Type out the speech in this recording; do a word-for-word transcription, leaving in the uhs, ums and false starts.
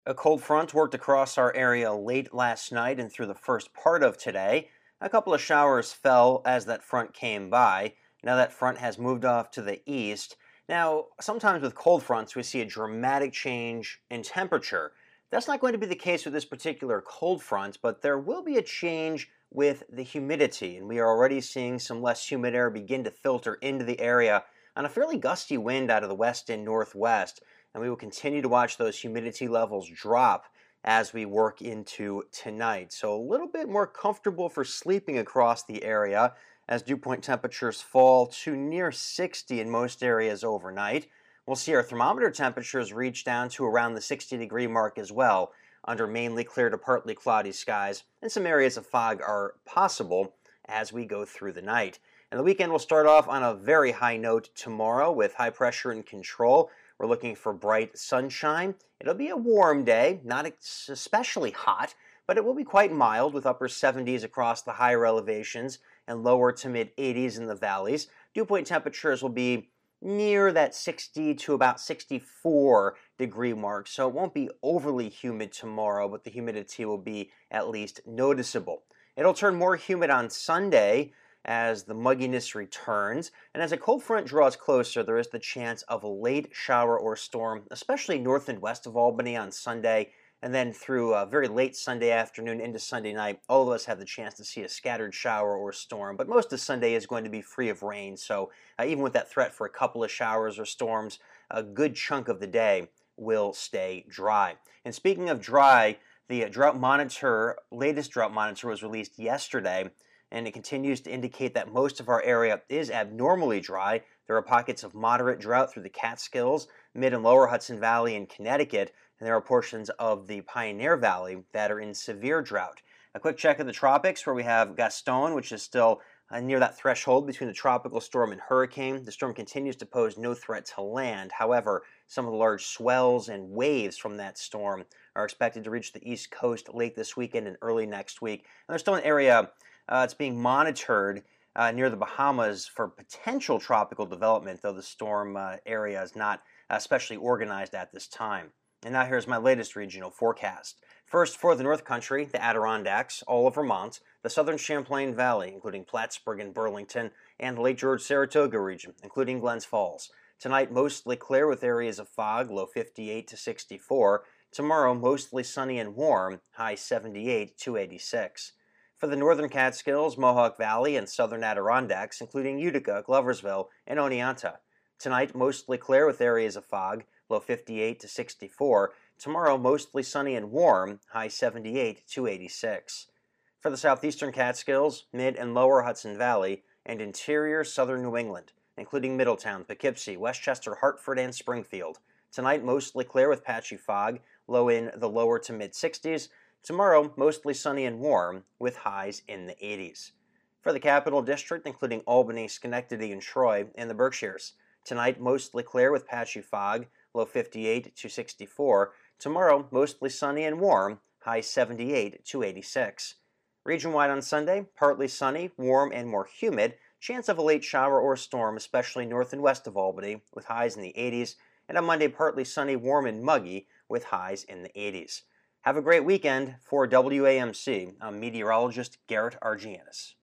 A cold front worked across our area late last night and through the first part of today. A couple of showers fell as that front came by. Now that front has moved off to the east. Now, sometimes with cold fronts, we see a dramatic change in temperature. That's not going to be the case with this particular cold front, but there will be a change with the humidity, and we are already seeing some less humid air begin to filter into the area on a fairly gusty wind out of the west and northwest, and we will continue to watch those humidity levels drop as we work into tonight. So a little bit more comfortable for sleeping across the area as dew point temperatures fall to near sixty in most areas overnight. We'll see our thermometer temperatures reach down to around the sixty degree mark as well under mainly clear to partly cloudy skies, and some areas of fog are possible as we go through the night. And the weekend will start off on a very high note tomorrow with high pressure in control. We're looking for bright sunshine. It'll be a warm day, not especially hot, but it will be quite mild with upper seventies across the higher elevations and lower to mid eighties in the valleys. Dew point temperatures will be near that sixty to about sixty-four degree mark, so it won't be overly humid tomorrow, but the humidity will be at least noticeable. It'll turn more humid on Sunday as the mugginess returns, and as a cold front draws closer, there is the chance of a late shower or storm, especially north and west of Albany on Sunday, and then through uh, very late Sunday afternoon into Sunday night, all of us have the chance to see a scattered shower or storm, but most of Sunday is going to be free of rain, so uh, even with that threat for a couple of showers or storms, a good chunk of the day will stay dry. And speaking of dry, the drought monitor, latest drought monitor was released yesterday, and it continues to indicate that most of our area is abnormally dry. There are pockets of moderate drought through the Catskills, mid and lower Hudson Valley, and Connecticut, and there are portions of the Pioneer Valley that are in severe drought. A quick check of the tropics, where we have Gaston, which is still uh, near that threshold between the tropical storm and hurricane. The storm continues to pose no threat to land. However, some of the large swells and waves from that storm are expected to reach the east coast late this weekend and early next week. And there's still an area Uh, it's being monitored uh, near the Bahamas for potential tropical development, though the storm uh, area is not especially organized at this time. And now here's my latest regional forecast. First, for the North Country, the Adirondacks, all of Vermont, the southern Champlain Valley, including Plattsburgh and Burlington, and the Lake George-Saratoga region, including Glens Falls. Tonight, mostly clear with areas of fog, low fifty-eight to sixty-four. Tomorrow, mostly sunny and warm, high seventy-eight to eighty-six. For the northern Catskills, Mohawk Valley, and southern Adirondacks, including Utica, Gloversville, and Oneonta. Tonight, mostly clear with areas of fog, low fifty-eight to sixty-four. Tomorrow, mostly sunny and warm, high seventy-eight to eighty-six. For the southeastern Catskills, mid and lower Hudson Valley, and interior southern New England, including Middletown, Poughkeepsie, Westchester, Hartford, and Springfield. Tonight, mostly clear with patchy fog, low in the lower to mid sixties. Tomorrow, mostly sunny and warm, with highs in the eighties. For the Capital District, including Albany, Schenectady, and Troy, and the Berkshires. Tonight, mostly clear with patchy fog, low fifty-eight to sixty-four. Tomorrow, mostly sunny and warm, high seventy-eight to eighty-six. Region-wide on Sunday, partly sunny, warm, and more humid. Chance of a late shower or storm, especially north and west of Albany, with highs in the eighties. And on Monday, partly sunny, warm, and muggy, with highs in the eighties. Have a great weekend. For W A M C, I'm meteorologist Garrett Argianis.